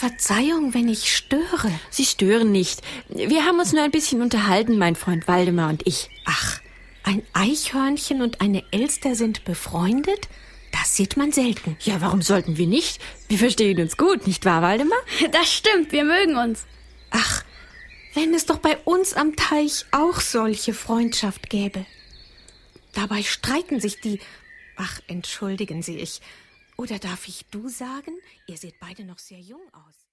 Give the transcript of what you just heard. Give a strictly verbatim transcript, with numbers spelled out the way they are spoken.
Verzeihung, wenn ich störe. Sie stören nicht. Wir haben uns nur ein bisschen unterhalten, mein Freund Waldemar und ich. Ach, ein Eichhörnchen und eine Elster sind befreundet? Das sieht man selten. Ja, warum sollten wir nicht? Wir verstehen uns gut, nicht wahr, Waldemar? Das stimmt, wir mögen uns. Ach, wenn es doch bei uns am Teich auch solche Freundschaft gäbe. Dabei streiten sich die... Ach, entschuldigen Sie, ich... Oder darf ich du sagen? Ihr seht beide noch sehr jung aus.